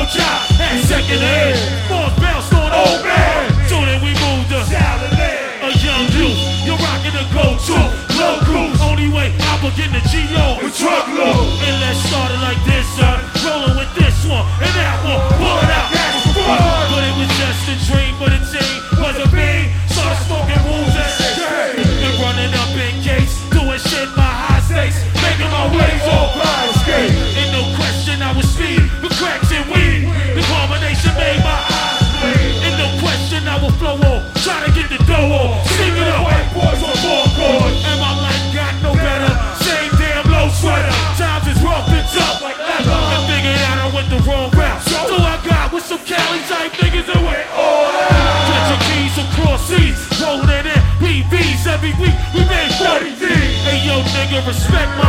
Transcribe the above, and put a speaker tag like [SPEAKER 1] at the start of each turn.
[SPEAKER 1] job, had second hand. Balls bounced on old man. So then we moved to a young youth. You're rocking the go-to, low cruise. Only way I begin the G.O. with truckload. And let's start it like this, son. Rolling with this one and that one. Pull it out, that's fun. But it was just a dream, but the team was a beam. Started smoking rules and running up in gates, doing shit by high stakes, making my ways all blind skate. Ain't no question I was speed, but cracks and weed. The combination made my eyes bleed. Ain't no question I will flow on, try to get the dough on. Sing it up, white boys on four chords. And my life got no better, same damn low sweater. Times is rough and tough like leather. I figured out I went the wrong route, so I got with some Cali type niggas and went all out. Get your keys across seas, rolling in PVs every week, we made 40 D's. Hey yo nigga, respect my